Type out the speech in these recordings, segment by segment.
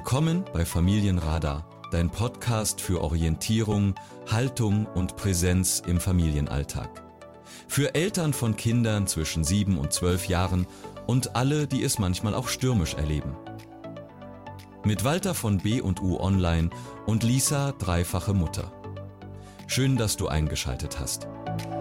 Willkommen bei Familienradar, dein Podcast für Orientierung, Haltung und Präsenz im Familienalltag. Für Eltern von Kindern zwischen 7 und 12 Jahren und alle, die es manchmal auch stürmisch erleben. Mit Walter von B&U Online und Lisa, dreifache Mutter. Schön, dass du eingeschaltet hast.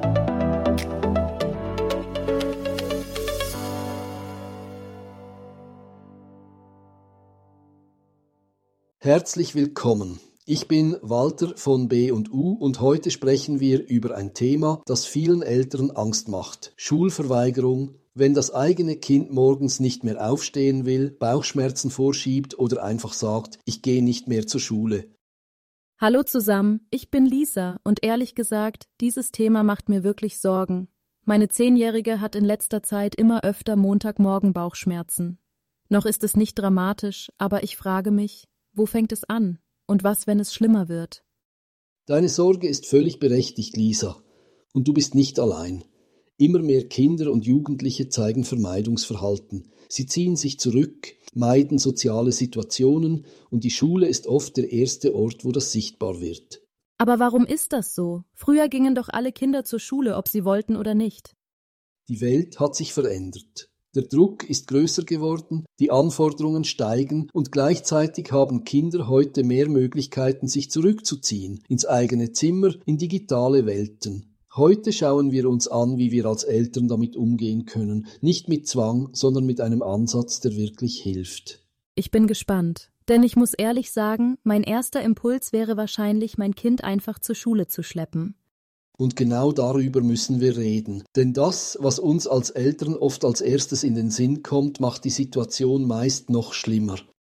Herzlich willkommen. Ich bin Walter von B&U und heute sprechen wir über ein Thema, das vielen Eltern Angst macht. Schulverweigerung, wenn das eigene Kind morgens nicht mehr aufstehen will, Bauchschmerzen vorschiebt oder einfach sagt, ich gehe nicht mehr zur Schule. Hallo zusammen, ich bin Lisa und ehrlich gesagt, dieses Thema macht mir wirklich Sorgen. Meine 10-Jährige hat in letzter Zeit immer öfter Montagmorgen Bauchschmerzen. Noch ist es nicht dramatisch, aber ich frage mich, wo fängt es an? Und was, wenn es schlimmer wird? Deine Sorge ist völlig berechtigt, Lisa. Und du bist nicht allein. Immer mehr Kinder und Jugendliche zeigen Vermeidungsverhalten. Sie ziehen sich zurück, meiden soziale Situationen und die Schule ist oft der erste Ort, wo das sichtbar wird. Aber warum ist das so? Früher gingen doch alle Kinder zur Schule, ob sie wollten oder nicht. Die Welt hat sich verändert. Der Druck ist größer geworden, die Anforderungen steigen und gleichzeitig haben Kinder heute mehr Möglichkeiten, sich zurückzuziehen, ins eigene Zimmer, in digitale Welten. Heute schauen wir uns an, wie wir als Eltern damit umgehen können, nicht mit Zwang, sondern mit einem Ansatz, der wirklich hilft. Ich bin gespannt, denn ich muss ehrlich sagen, mein erster Impuls wäre wahrscheinlich, mein Kind einfach zur Schule zu schleppen. Und genau darüber müssen wir reden. Denn das, was uns als Eltern oft als erstes in den Sinn kommt, macht die Situation meist noch schlimmer.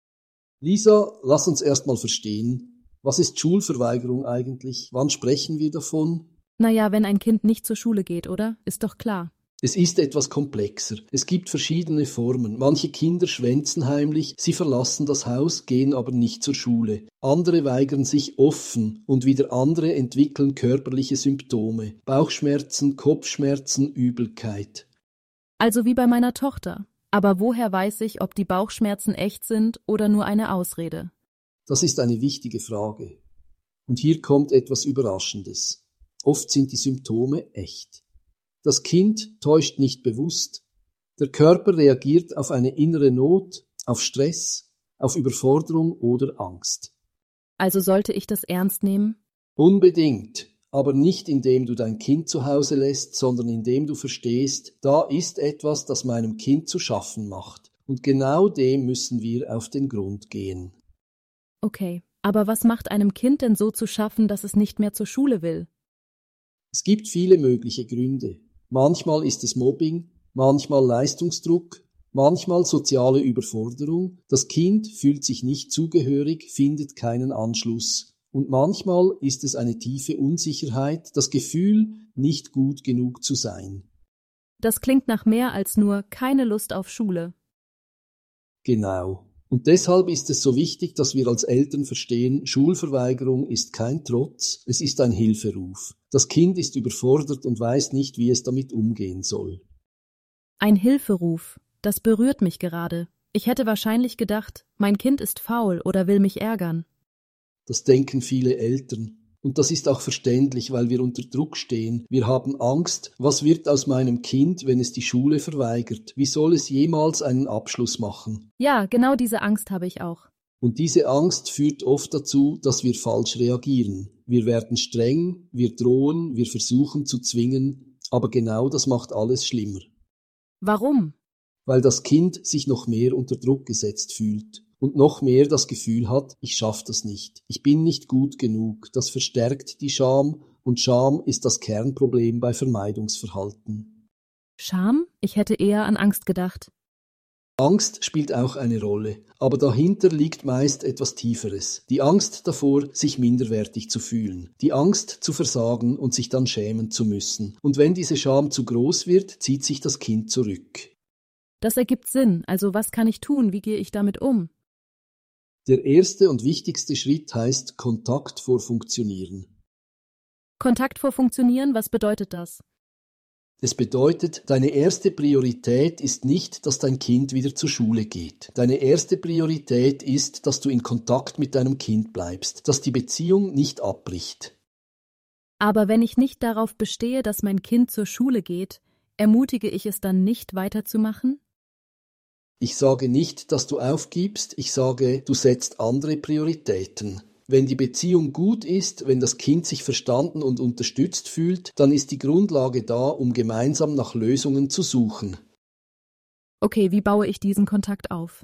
Lisa, lass uns erstmal verstehen, was ist Schulverweigerung eigentlich? Wann sprechen wir davon? Naja, wenn ein Kind nicht zur Schule geht, oder? Ist doch klar. Es ist etwas komplexer. Es gibt verschiedene Formen. Manche Kinder schwänzen heimlich, sie verlassen das Haus, gehen aber nicht zur Schule. Andere weigern sich offen und wieder andere entwickeln körperliche Symptome. Bauchschmerzen, Kopfschmerzen, Übelkeit. Also wie bei meiner Tochter. Aber woher weiß ich, ob die Bauchschmerzen echt sind oder nur eine Ausrede? Das ist eine wichtige Frage. Und hier kommt etwas Überraschendes. Oft sind die Symptome echt. Das Kind täuscht nicht bewusst. Der Körper reagiert auf eine innere Not, auf Stress, auf Überforderung oder Angst. Also sollte ich das ernst nehmen? Unbedingt, aber nicht indem du dein Kind zu Hause lässt, sondern indem du verstehst, da ist etwas, das meinem Kind zu schaffen macht. Und genau dem müssen wir auf den Grund gehen. Okay, aber was macht einem Kind denn so zu schaffen, dass es nicht mehr zur Schule will? Es gibt viele mögliche Gründe. Manchmal ist es Mobbing, manchmal Leistungsdruck, manchmal soziale Überforderung. Das Kind fühlt sich nicht zugehörig, findet keinen Anschluss. Und manchmal ist es eine tiefe Unsicherheit, das Gefühl, nicht gut genug zu sein. Das klingt nach mehr als nur keine Lust auf Schule. Genau. Und deshalb ist es so wichtig, dass wir als Eltern verstehen, Schulverweigerung ist kein Trotz, es ist ein Hilferuf. Das Kind ist überfordert und weiß nicht, wie es damit umgehen soll. Ein Hilferuf, das berührt mich gerade. Ich hätte wahrscheinlich gedacht, mein Kind ist faul oder will mich ärgern. Das denken viele Eltern. Und das ist auch verständlich, weil wir unter Druck stehen. Wir haben Angst, was wird aus meinem Kind, wenn es die Schule verweigert? Wie soll es jemals einen Abschluss machen? Ja, genau diese Angst habe ich auch. Und diese Angst führt oft dazu, dass wir falsch reagieren. Wir werden streng, wir drohen, wir versuchen zu zwingen, aber genau das macht alles schlimmer. Warum? Weil das Kind sich noch mehr unter Druck gesetzt fühlt. Und noch mehr das Gefühl hat, ich schaffe das nicht, ich bin nicht gut genug. Das verstärkt die Scham und Scham ist das Kernproblem bei Vermeidungsverhalten. Scham? Ich hätte eher an Angst gedacht. Angst spielt auch eine Rolle, aber dahinter liegt meist etwas Tieferes. Die Angst davor, sich minderwertig zu fühlen, die Angst zu versagen und sich dann schämen zu müssen. Und wenn diese Scham zu groß wird, zieht sich das Kind zurück. Das ergibt Sinn, also was kann ich tun, wie gehe ich damit um? Der erste und wichtigste Schritt heißt Kontakt vor Funktionieren. Kontakt vor Funktionieren, was bedeutet das? Es bedeutet, deine erste Priorität ist nicht, dass dein Kind wieder zur Schule geht. Deine erste Priorität ist, dass du in Kontakt mit deinem Kind bleibst, dass die Beziehung nicht abbricht. Aber wenn ich nicht darauf bestehe, dass mein Kind zur Schule geht, ermutige ich es dann nicht weiterzumachen? Ich sage nicht, dass du aufgibst, ich sage, du setzt andere Prioritäten. Wenn die Beziehung gut ist, wenn das Kind sich verstanden und unterstützt fühlt, dann ist die Grundlage da, um gemeinsam nach Lösungen zu suchen. Okay, wie baue ich diesen Kontakt auf?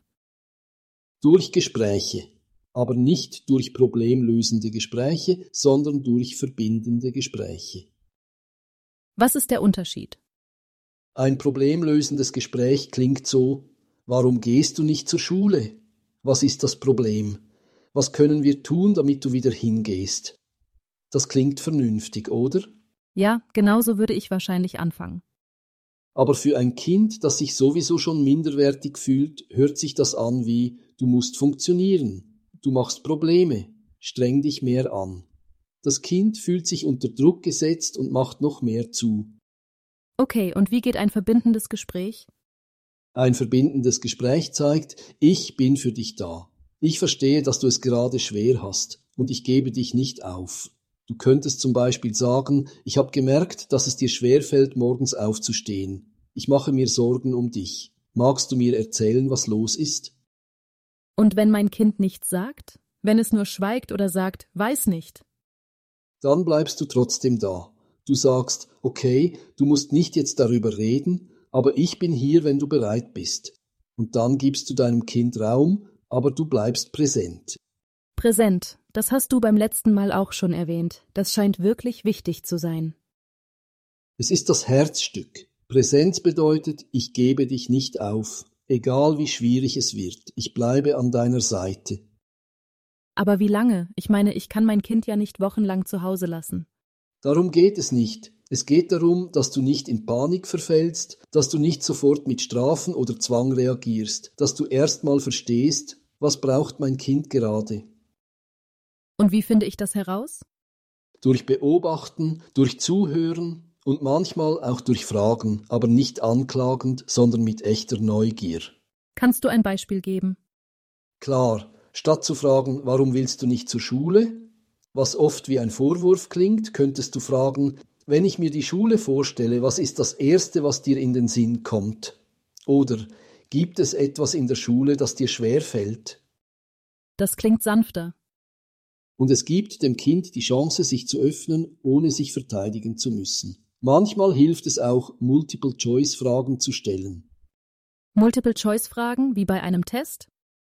Durch Gespräche, aber nicht durch problemlösende Gespräche, sondern durch verbindende Gespräche. Was ist der Unterschied? Ein problemlösendes Gespräch klingt so: Warum gehst du nicht zur Schule? Was ist das Problem? Was können wir tun, damit du wieder hingehst? Das klingt vernünftig, oder? Ja, genauso würde ich wahrscheinlich anfangen. Aber für ein Kind, das sich sowieso schon minderwertig fühlt, hört sich das an wie: Du musst funktionieren, du machst Probleme, streng dich mehr an. Das Kind fühlt sich unter Druck gesetzt und macht noch mehr zu. Okay, und wie geht ein verbindendes Gespräch? Ein verbindendes Gespräch zeigt: Ich bin für dich da. Ich verstehe, dass du es gerade schwer hast und ich gebe dich nicht auf. Du könntest zum Beispiel sagen: Ich habe gemerkt, dass es dir schwerfällt, morgens aufzustehen. Ich mache mir Sorgen um dich. Magst du mir erzählen, was los ist? Und wenn mein Kind nichts sagt? Wenn es nur schweigt oder sagt, weiß nicht? Dann bleibst du trotzdem da. Du sagst: Okay, du musst nicht jetzt darüber reden, aber ich bin hier, wenn du bereit bist. Und dann gibst du deinem Kind Raum, aber du bleibst präsent. Präsent, das hast du beim letzten Mal auch schon erwähnt. Das scheint wirklich wichtig zu sein. Es ist das Herzstück. Präsenz bedeutet: Ich gebe dich nicht auf, egal wie schwierig es wird. Ich bleibe an deiner Seite. Aber wie lange? Ich meine, ich kann mein Kind ja nicht wochenlang zu Hause lassen. Darum geht es nicht. Es geht darum, dass du nicht in Panik verfällst, dass du nicht sofort mit Strafen oder Zwang reagierst, dass du erstmal verstehst: Was braucht mein Kind gerade? Und wie finde ich das heraus? Durch Beobachten, durch Zuhören und manchmal auch durch Fragen, aber nicht anklagend, sondern mit echter Neugier. Kannst du ein Beispiel geben? Klar, statt zu fragen: Warum willst du nicht zur Schule? Was oft wie ein Vorwurf klingt, könntest du fragen: Wenn ich mir die Schule vorstelle, was ist das Erste, was dir in den Sinn kommt? Oder: Gibt es etwas in der Schule, das dir schwer fällt? Das klingt sanfter. Und es gibt dem Kind die Chance, sich zu öffnen, ohne sich verteidigen zu müssen. Manchmal hilft es auch, Multiple-Choice-Fragen zu stellen. Multiple-Choice-Fragen, wie bei einem Test?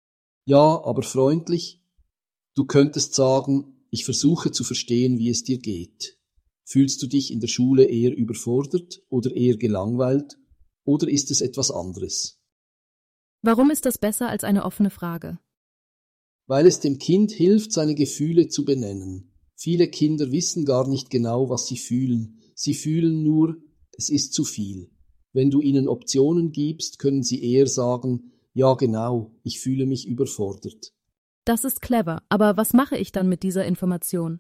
Ja, aber freundlich. Du könntest sagen: Ich versuche zu verstehen, wie es dir geht. Fühlst du dich in der Schule eher überfordert oder eher gelangweilt? Oder ist es etwas anderes? Warum ist das besser als eine offene Frage? Weil es dem Kind hilft, seine Gefühle zu benennen. Viele Kinder wissen gar nicht genau, was sie fühlen. Sie fühlen nur: Es ist zu viel. Wenn du ihnen Optionen gibst, können sie eher sagen: Ja, genau, ich fühle mich überfordert. Das ist clever, aber was mache ich dann mit dieser Information?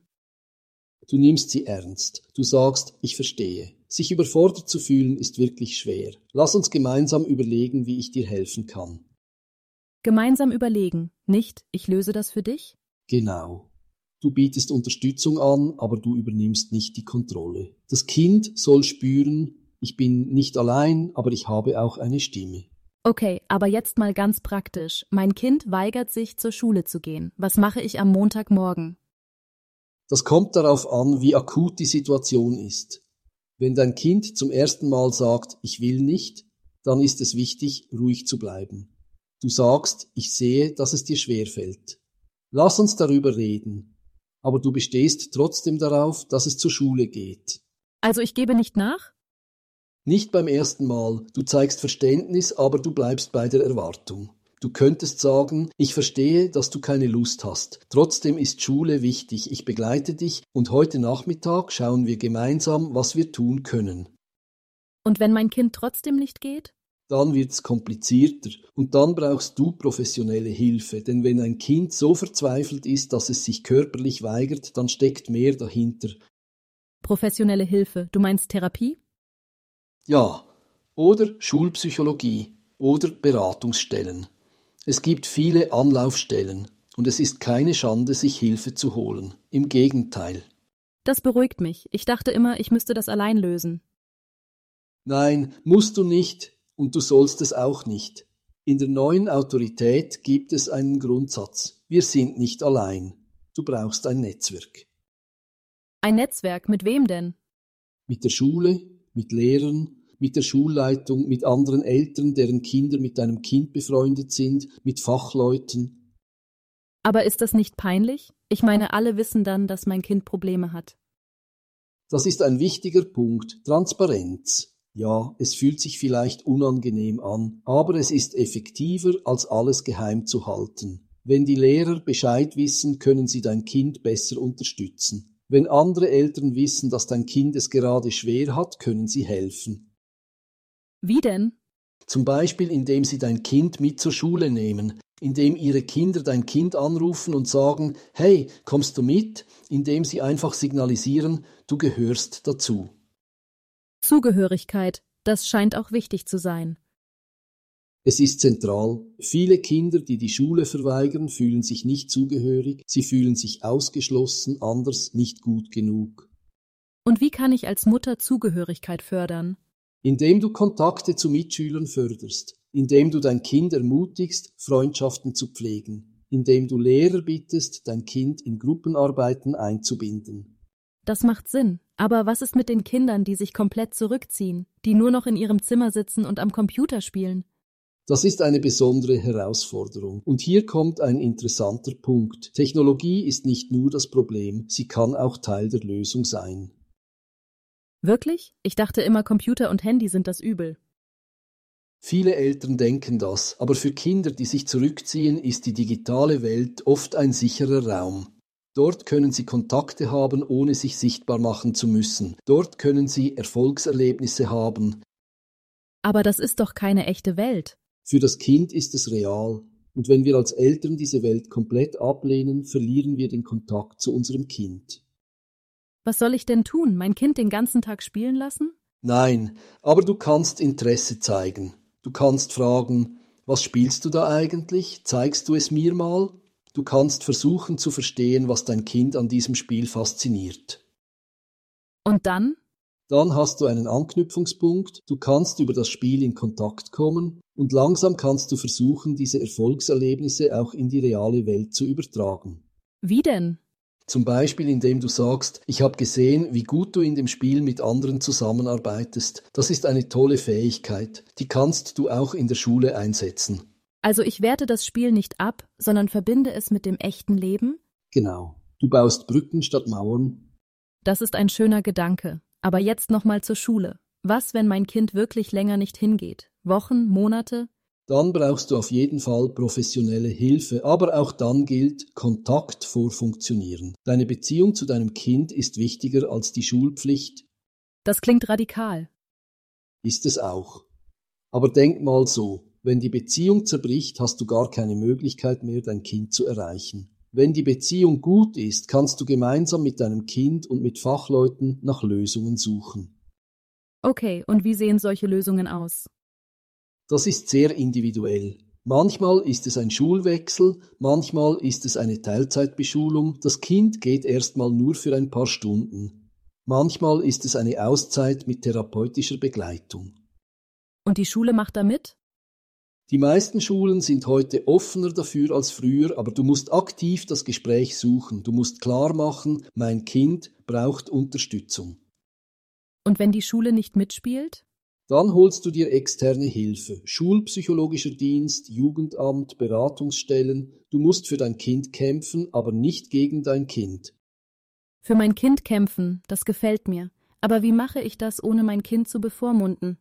Du nimmst sie ernst. Du sagst: Ich verstehe. Sich überfordert zu fühlen ist wirklich schwer. Lass uns gemeinsam überlegen, wie ich dir helfen kann. Gemeinsam überlegen, nicht ich löse das für dich? Genau. Du bietest Unterstützung an, aber du übernimmst nicht die Kontrolle. Das Kind soll spüren: Ich bin nicht allein, aber ich habe auch eine Stimme. Okay, aber jetzt mal ganz praktisch. Mein Kind weigert sich, zur Schule zu gehen. Was mache ich am Montagmorgen? Das kommt darauf an, wie akut die Situation ist. Wenn dein Kind zum ersten Mal sagt: Ich will nicht, dann ist es wichtig, ruhig zu bleiben. Du sagst: Ich sehe, dass es dir schwerfällt. Lass uns darüber reden. Aber du bestehst trotzdem darauf, dass es zur Schule geht. Also ich gebe nicht nach? Nicht beim ersten Mal. Du zeigst Verständnis, aber du bleibst bei der Erwartung. Du könntest sagen: Ich verstehe, dass du keine Lust hast. Trotzdem ist Schule wichtig. Ich begleite dich und heute Nachmittag schauen wir gemeinsam, was wir tun können. Und wenn mein Kind trotzdem nicht geht? Dann wird's komplizierter und dann brauchst du professionelle Hilfe, denn wenn ein Kind so verzweifelt ist, dass es sich körperlich weigert, dann steckt mehr dahinter. Professionelle Hilfe, du meinst Therapie? Ja, oder Schulpsychologie oder Beratungsstellen. Es gibt viele Anlaufstellen und es ist keine Schande, sich Hilfe zu holen. Im Gegenteil. Das beruhigt mich. Ich dachte immer, ich müsste das allein lösen. Nein, musst du nicht und du sollst es auch nicht. In der neuen Autorität gibt es einen Grundsatz. Wir sind nicht allein. Du brauchst ein Netzwerk. Ein Netzwerk, mit wem denn? Mit der Schule, mit Lehrern, mit der Schulleitung, mit anderen Eltern, deren Kinder mit deinem Kind befreundet sind, mit Fachleuten. Aber ist das nicht peinlich? Ich meine, alle wissen dann, dass mein Kind Probleme hat. Das ist ein wichtiger Punkt. Transparenz. Ja, es fühlt sich vielleicht unangenehm an, aber es ist effektiver, als alles geheim zu halten. Wenn die Lehrer Bescheid wissen, können sie dein Kind besser unterstützen. Wenn andere Eltern wissen, dass dein Kind es gerade schwer hat, können sie helfen. Wie denn? Zum Beispiel, indem sie dein Kind mit zur Schule nehmen, indem ihre Kinder dein Kind anrufen und sagen, hey, kommst du mit? Indem sie einfach signalisieren, du gehörst dazu. Zugehörigkeit, das scheint auch wichtig zu sein. Es ist zentral. Viele Kinder, die die Schule verweigern, fühlen sich nicht zugehörig, sie fühlen sich ausgeschlossen, anders nicht gut genug. Und wie kann ich als Mutter Zugehörigkeit fördern? Indem du Kontakte zu Mitschülern förderst, indem du dein Kind ermutigst, Freundschaften zu pflegen, indem du Lehrer bittest, dein Kind in Gruppenarbeiten einzubinden. Das macht Sinn. Aber was ist mit den Kindern, die sich komplett zurückziehen, die nur noch in ihrem Zimmer sitzen und am Computer spielen? Das ist eine besondere Herausforderung. Und hier kommt ein interessanter Punkt. Technologie ist nicht nur das Problem, sie kann auch Teil der Lösung sein. Wirklich? Ich dachte immer, Computer und Handy sind das Übel. Viele Eltern denken das, aber für Kinder, die sich zurückziehen, ist die digitale Welt oft ein sicherer Raum. Dort können sie Kontakte haben, ohne sich sichtbar machen zu müssen. Dort können sie Erfolgserlebnisse haben. Aber das ist doch keine echte Welt. Für das Kind ist es real. Und wenn wir als Eltern diese Welt komplett ablehnen, verlieren wir den Kontakt zu unserem Kind. Was soll ich denn tun? Mein Kind den ganzen Tag spielen lassen? Nein, aber du kannst Interesse zeigen. Du kannst fragen, was spielst du da eigentlich? Zeigst du es mir mal? Du kannst versuchen zu verstehen, was dein Kind an diesem Spiel fasziniert. Und dann? Dann hast du einen Anknüpfungspunkt, du kannst über das Spiel in Kontakt kommen und langsam kannst du versuchen, diese Erfolgserlebnisse auch in die reale Welt zu übertragen. Wie denn? Zum Beispiel, indem du sagst, ich habe gesehen, wie gut du in dem Spiel mit anderen zusammenarbeitest. Das ist eine tolle Fähigkeit, die kannst du auch in der Schule einsetzen. Also ich werte das Spiel nicht ab, sondern verbinde es mit dem echten Leben? Genau. Du baust Brücken statt Mauern. Das ist ein schöner Gedanke. Aber jetzt nochmal zur Schule. Was, wenn mein Kind wirklich länger nicht hingeht? Wochen, Monate? Dann brauchst du auf jeden Fall professionelle Hilfe, aber auch dann gilt Kontakt vor Funktionieren. Deine Beziehung zu deinem Kind ist wichtiger als die Schulpflicht. Das klingt radikal. Ist es auch. Aber denk mal so, wenn die Beziehung zerbricht, hast du gar keine Möglichkeit mehr, dein Kind zu erreichen. Wenn die Beziehung gut ist, kannst du gemeinsam mit deinem Kind und mit Fachleuten nach Lösungen suchen. Okay, und wie sehen solche Lösungen aus? Das ist sehr individuell. Manchmal ist es ein Schulwechsel, manchmal ist es eine Teilzeitbeschulung. Das Kind geht erstmal nur für ein paar Stunden. Manchmal ist es eine Auszeit mit therapeutischer Begleitung. Und die Schule macht da mit? Die meisten Schulen sind heute offener dafür als früher, aber du musst aktiv das Gespräch suchen. Du musst klar machen, mein Kind braucht Unterstützung. Und wenn die Schule nicht mitspielt? Dann holst du dir externe Hilfe, Schulpsychologischer Dienst, Jugendamt, Beratungsstellen. Du musst für dein Kind kämpfen, aber nicht gegen dein Kind. Für mein Kind kämpfen, das gefällt mir. Aber wie mache ich das, ohne mein Kind zu bevormunden?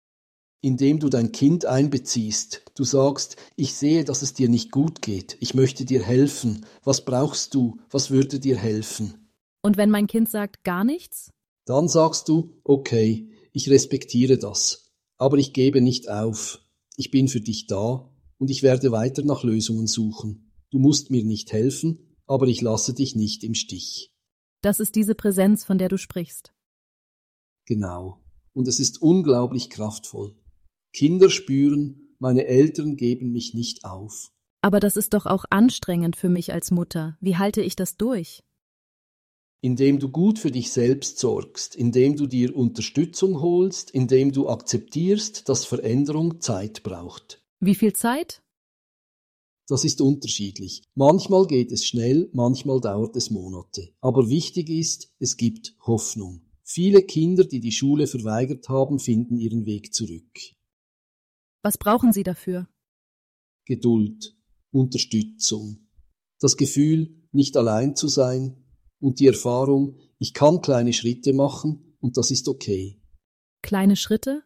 Indem du dein Kind einbeziehst. Du sagst, ich sehe, dass es dir nicht gut geht. Ich möchte dir helfen. Was brauchst du? Was würde dir helfen? Und wenn mein Kind sagt gar nichts? Dann sagst du, okay, ich respektiere das, aber ich gebe nicht auf. Ich bin für dich da und ich werde weiter nach Lösungen suchen. Du musst mir nicht helfen, aber ich lasse dich nicht im Stich. Das ist diese Präsenz, von der du sprichst. Genau. Und es ist unglaublich kraftvoll. Kinder spüren, meine Eltern geben mich nicht auf. Aber das ist doch auch anstrengend für mich als Mutter. Wie halte ich das durch? Indem du gut für dich selbst sorgst, indem du dir Unterstützung holst, indem du akzeptierst, dass Veränderung Zeit braucht. Wie viel Zeit? Das ist unterschiedlich. Manchmal geht es schnell, manchmal dauert es Monate. Aber wichtig ist, es gibt Hoffnung. Viele Kinder, die die Schule verweigert haben, finden ihren Weg zurück. Was brauchen Sie dafür? Geduld, Unterstützung, das Gefühl, nicht allein zu sein und die Erfahrung, ich kann kleine Schritte machen und das ist okay. Kleine Schritte?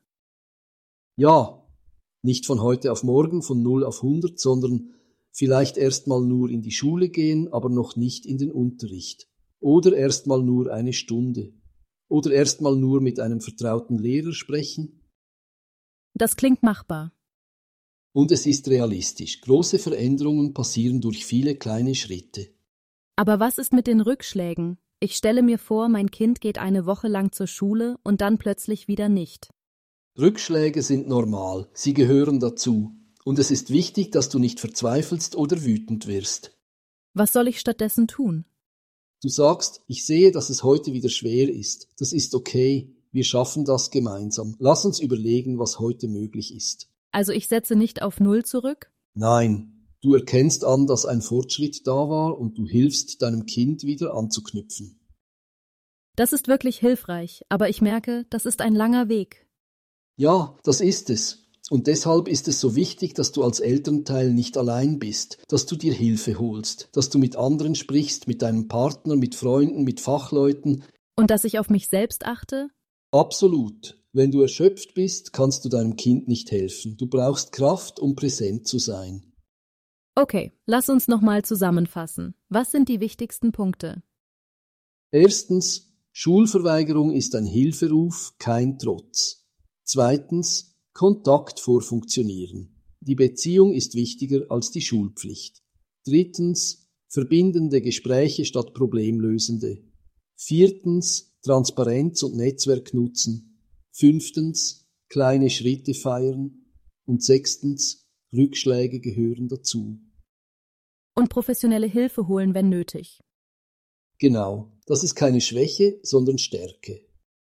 Ja, nicht von heute auf morgen, von 0 auf 100, sondern vielleicht erstmal nur in die Schule gehen, aber noch nicht in den Unterricht. Oder erstmal nur eine Stunde. Oder erstmal nur mit einem vertrauten Lehrer sprechen. Das klingt machbar. Und es ist realistisch. Große Veränderungen passieren durch viele kleine Schritte. Aber was ist mit den Rückschlägen? Ich stelle mir vor, mein Kind geht eine Woche lang zur Schule und dann plötzlich wieder nicht. Rückschläge sind normal, sie gehören dazu. Und es ist wichtig, dass du nicht verzweifelst oder wütend wirst. Was soll ich stattdessen tun? Du sagst, ich sehe, dass es heute wieder schwer ist. Das ist okay, wir schaffen das gemeinsam. Lass uns überlegen, was heute möglich ist. Also ich setze nicht auf 0 zurück? Nein, du erkennst an, dass ein Fortschritt da war und du hilfst deinem Kind wieder anzuknüpfen. Das ist wirklich hilfreich, aber ich merke, das ist ein langer Weg. Ja, das ist es. Und deshalb ist es so wichtig, dass du als Elternteil nicht allein bist, dass du dir Hilfe holst, dass du mit anderen sprichst, mit deinem Partner, mit Freunden, mit Fachleuten. Und dass ich auf mich selbst achte? Absolut. Wenn du erschöpft bist, kannst du deinem Kind nicht helfen. Du brauchst Kraft, um präsent zu sein. Okay, lass uns nochmal zusammenfassen. Was sind die wichtigsten Punkte? Erstens, Schulverweigerung ist ein Hilferuf, kein Trotz. Zweitens, Kontakt vor Funktionieren. Die Beziehung ist wichtiger als die Schulpflicht. Drittens, verbindende Gespräche statt problemlösende. Viertens, Transparenz und Netzwerk nutzen. Fünftens, kleine Schritte feiern. Und sechstens, Rückschläge gehören dazu. Und professionelle Hilfe holen, wenn nötig. Genau, das ist keine Schwäche, sondern Stärke.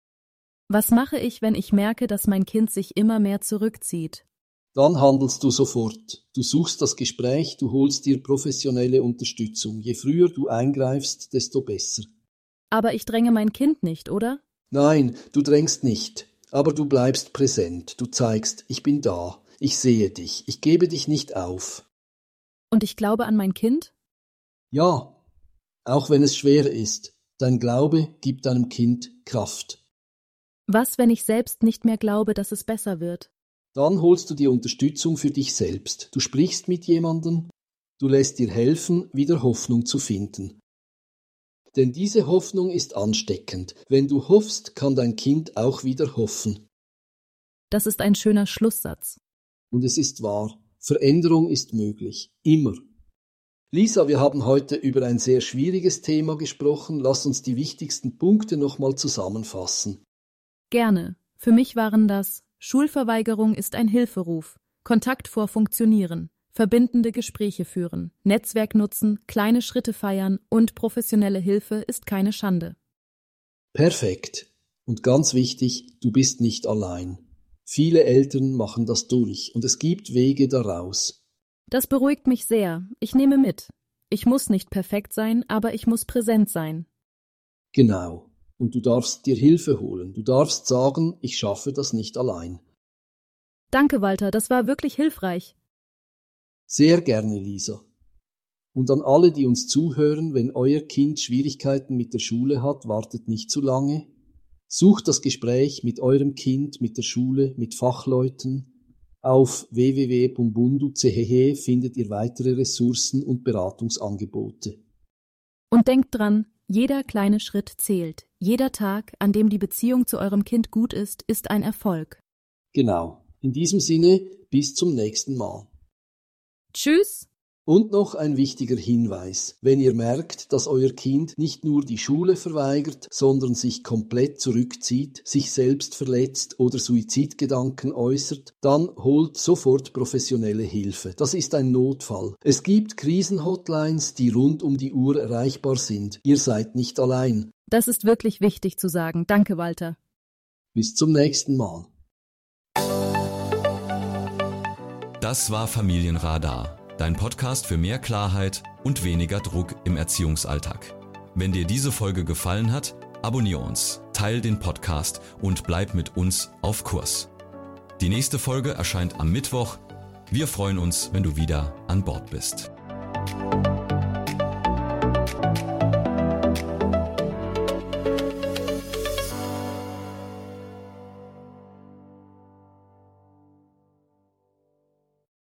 Was mache ich, wenn ich merke, dass mein Kind sich immer mehr zurückzieht? Dann handelst du sofort. Du suchst das Gespräch, du holst dir professionelle Unterstützung. Je früher du eingreifst, desto besser. Aber ich dränge mein Kind nicht, oder? Nein, du drängst nicht, aber du bleibst präsent. Du zeigst, ich bin da, ich sehe dich, ich gebe dich nicht auf. Und ich glaube an mein Kind? Ja, auch wenn es schwer ist. Dein Glaube gibt deinem Kind Kraft. Was, wenn ich selbst nicht mehr glaube, dass es besser wird? Dann holst du die Unterstützung für dich selbst. Du sprichst mit jemandem, du lässt dir helfen, wieder Hoffnung zu finden. Denn diese Hoffnung ist ansteckend. Wenn du hoffst, kann dein Kind auch wieder hoffen. Das ist ein schöner Schlusssatz. Und es ist wahr, Veränderung ist möglich, immer. Lisa, wir haben heute über ein sehr schwieriges Thema gesprochen. Lass uns die wichtigsten Punkte nochmal zusammenfassen. Gerne. Für mich waren das: Schulverweigerung ist ein Hilferuf, Kontakt vor Funktionieren, verbindende Gespräche führen, Netzwerk nutzen, kleine Schritte feiern und professionelle Hilfe ist keine Schande. Perfekt. Und ganz wichtig, du bist nicht allein. Viele Eltern machen das durch und es gibt Wege daraus. Das beruhigt mich sehr. Ich nehme mit. Ich muss nicht perfekt sein, aber ich muss präsent sein. Genau. Und du darfst dir Hilfe holen. Du darfst sagen, ich schaffe das nicht allein. Danke, Walter, das war wirklich hilfreich. Sehr gerne, Lisa. Und an alle, die uns zuhören, wenn euer Kind Schwierigkeiten mit der Schule hat, wartet nicht zu lange. Sucht das Gespräch mit eurem Kind, mit der Schule, mit Fachleuten. Auf www.pumbundu.ch findet ihr weitere Ressourcen und Beratungsangebote. Und denkt dran, jeder kleine Schritt zählt. Jeder Tag, an dem die Beziehung zu eurem Kind gut ist ein Erfolg. Genau. In diesem Sinne, bis zum nächsten Mal. Tschüss! Und noch ein wichtiger Hinweis. Wenn ihr merkt, dass euer Kind nicht nur die Schule verweigert, sondern sich komplett zurückzieht, sich selbst verletzt oder Suizidgedanken äußert, dann holt sofort professionelle Hilfe. Das ist ein Notfall. Es gibt Krisenhotlines, die rund um die Uhr erreichbar sind. Ihr seid nicht allein. Das ist wirklich wichtig zu sagen. Danke, Walter. Bis zum nächsten Mal. Das war Familienradar, dein Podcast für mehr Klarheit und weniger Druck im Erziehungsalltag. Wenn dir diese Folge gefallen hat, abonniere uns, teile den Podcast und bleib mit uns auf Kurs. Die nächste Folge erscheint am Mittwoch. Wir freuen uns, wenn du wieder an Bord bist.